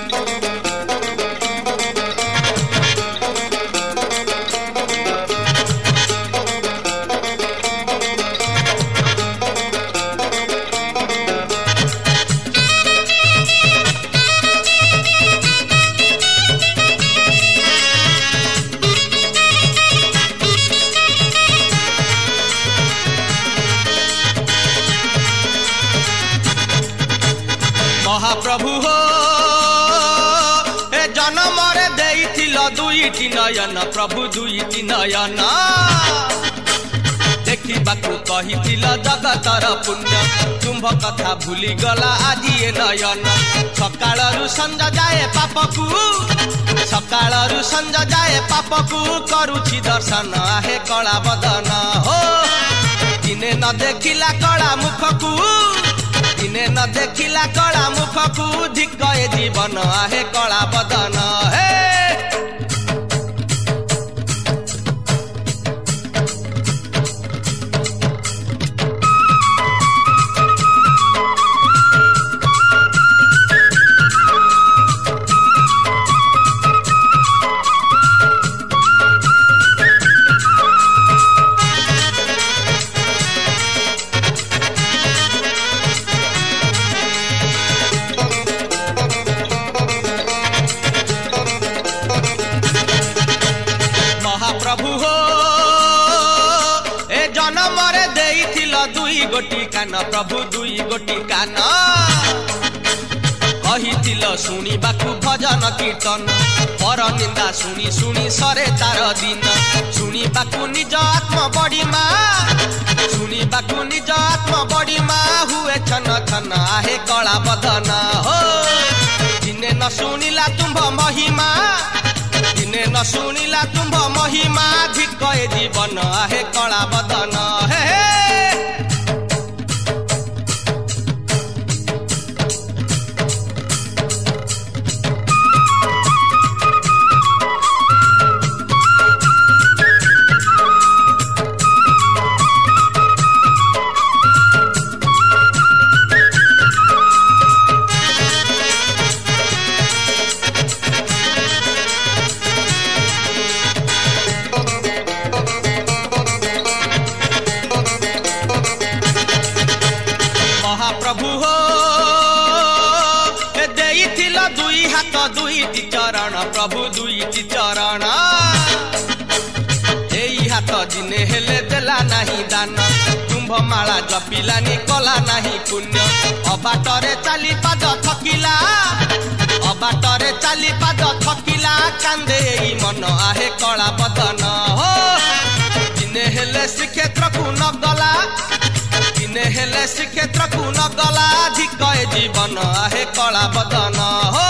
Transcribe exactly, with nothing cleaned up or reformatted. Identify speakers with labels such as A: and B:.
A: महाप्रभु हो ए जन्म रे देइथिल दुईटी नयन प्रभु दुईटी नयन देखिबाकू कहिथिल जगतर पुण्य तुम्भ कथा भूली गला आज ए नयन सकाळरू संज जाए पापकू सकाळरू संज जाए पापकू करूछि दर्शन आहे कला बदन हो दिने न देखिला कला मुखकू दिने न देखिला कला मुखकू धिक ए जीवन आहे कला बदन हे प्रभु हो ए जन्म रे देइथिल दुई गोटी कान प्रभु दुई गोटी कान कहिथिल शुणिबाकू भजन कीर्तन पर निंदा शुणी शुणी सरे तार दिन शुणिबाकू निज आत्मा बढीमा शुणिबाकू निज आत्मा बढीमा हुए छन छन आहे कला बदन हो दिने न शुणिला तुम्भ महिमा दिने न शुणिला तुम्भ महिमा धिक ए जीवन आहे कला बदन हे महाप्रभु हो ए देइथिल दुई हाथ दुईटी चरण प्रभु दुईटी चरण एई हाथ दिने हेले देला नाही दान तुम्भ माला जपिलानी कला नाही पुण्य अबाटरे चाली पाद थकिला अबाटरे चाली पाद थकिला कांदे एई मन आहे कला बदन हो दिने हेले श्रीक्षेत्र को न गला दिने हेले श्रीक्षेत्र को न गला धिक ए जीवन आहे कला बदन हो